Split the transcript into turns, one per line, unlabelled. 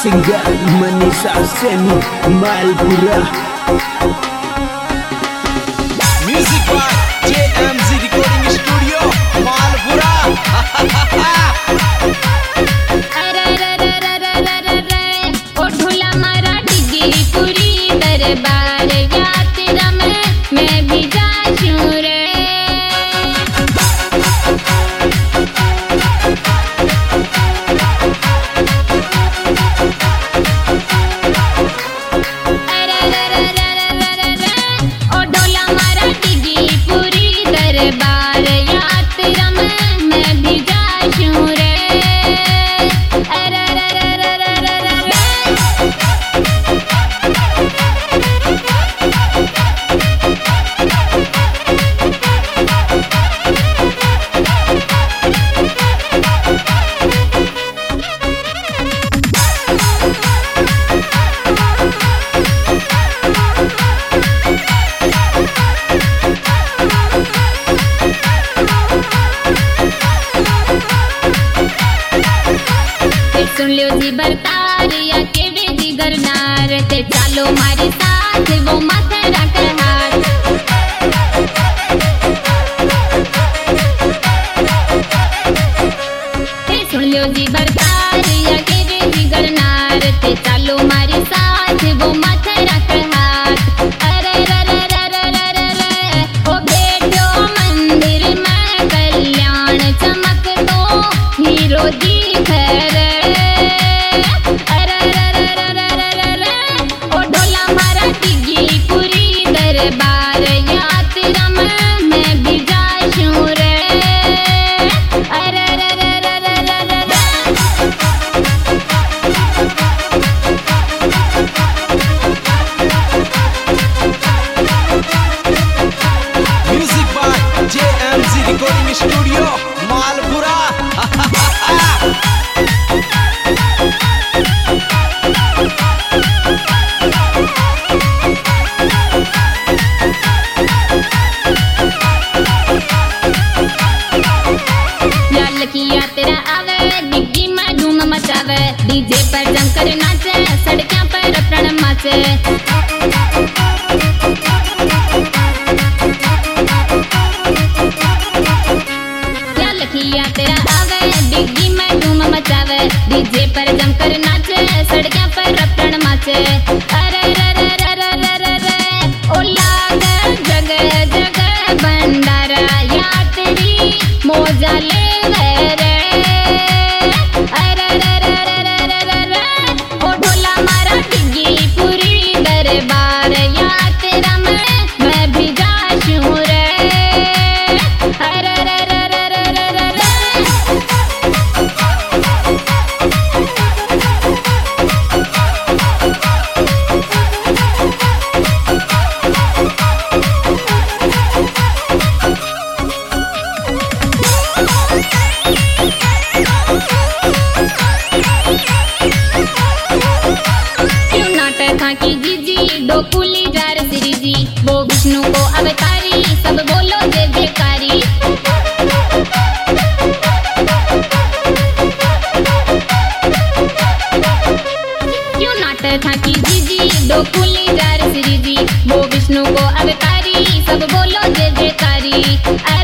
Singer Manisha Saini Malpura.
Music by JMZ recording studio Malpura.
ओ ढोला मारा डिगी पूरी दरबार यात्रा में मैं भी जाऊं रे। ओ ढोला मारा डिगी पूरी दरबार यात्रा में मैं भी जाऊं रे। सुन लो जी बरतार या के जी गरनार ते चालो मारे साथ वो माथे रख हाथ। सुन लो जी बरतार या के जी गरनार ते चालो मारे साथ वो माथे रख हाथ। अरे ओ बेटो मंदिर में कल्याण चमक तो हीरो दिख रे। ओ ढोला मारा डिगी पूरी दरबार यात्रा में मैं भी जाऊं रे।
Music by JMZ recording studio Malpura.
लाल की यात्रा आवे डिग्गी में धूम मचावे डीजे पर जमकर नाचे सड़कों पर प्रण माचे। लाल की यात्रा आवे डिग्गी में धूम मचावे डीजे पर जमकर नाचे सड़कों पर प्रण माचे। अरे ओ लागे जगह जगह भंडारा यात्री मौजा ले रे। ओ ढोला मारा डिगी पूरी दरबार यात्रा में मैं भी जाऊं रे। क्यों नाटक था कि जीजी दो कुली जार श्री जी वो विष्णु को अवतारी सब बोलो जय जयकारी। क्यों नाटक था कि जीजी दो कुली जार श्री जी वो विष्णु को अवतारी सब बोलो जय जयकारी।